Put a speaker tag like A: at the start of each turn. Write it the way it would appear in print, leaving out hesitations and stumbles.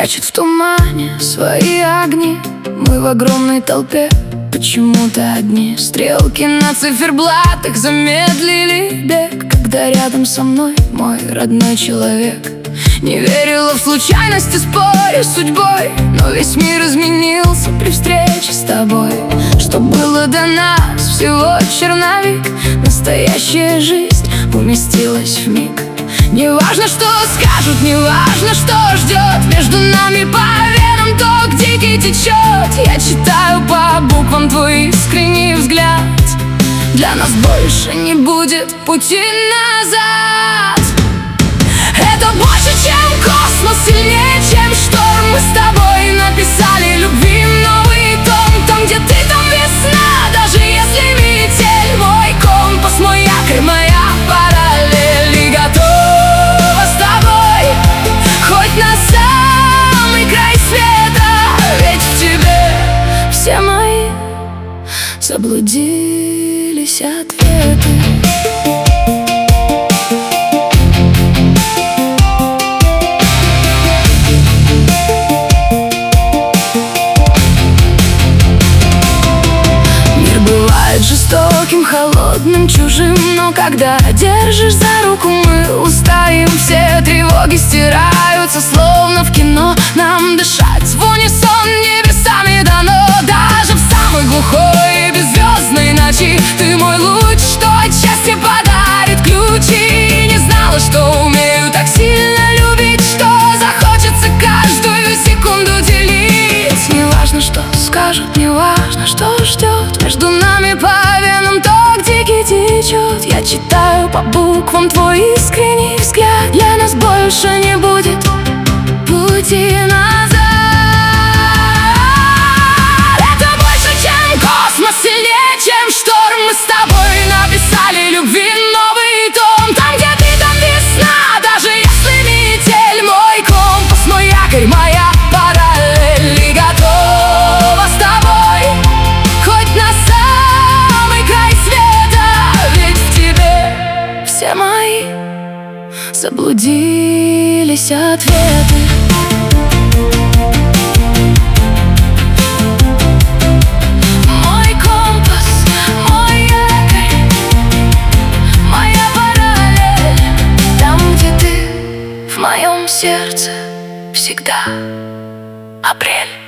A: прячет в тумане свои огни. Мы в огромной толпе почему-то одни. Стрелки на циферблатах замедлили бег, когда рядом со мной мой родной человек. Не верила в случайности, споря с судьбой, но весь мир изменился при встрече с тобой. Что было до нас, всего черновик. Настоящая жизнь уместилась в миг. Не важно, что скажут, не важно, что ждет. Между нами по венам ток дикий течет. Я читаю по буквам твой искренний взгляд. Для нас больше не будет пути назад. Это больше, чем космос, сильнее, чем шторм. Мы с тобой написали любви новый том. Там, где ты, там весна, даже если метель. Мой компас, мой якорь, моя параллель. И готова с тобой хоть на самый край света. Ведь в тебе все мои заблудились ответы. Жестоким, холодным, чужим, но когда держишь за руку, мы устоим. Все тревоги стираются, словно в кино. Нам дышать в унисон небесами дано. Даже в самой глухой и беззвездной ночи ты мой луч, что от счастья подарит ключи. Не знала, что умею так сильно любить, что захочется каждую секунду делить. Не важно, что скажут, не важно, что ждет. Между нами по венам ток дикий течет. Я читаю по буквам твой искренний взгляд. Для нас больше не будет пути назад. Это больше, чем космос, сильнее, чем шторм. Мы с тобой написали любви новый том. Там, где ты, там весна, даже если метель. Мой компас, мой якорь, моя параллель. И готова с тобой хоть на самый край света. Ведь в тебе все мои заблудились ответы. Мой компас, мой якорь, моя параллель. Там, где ты, в моем сердце всегда апрель.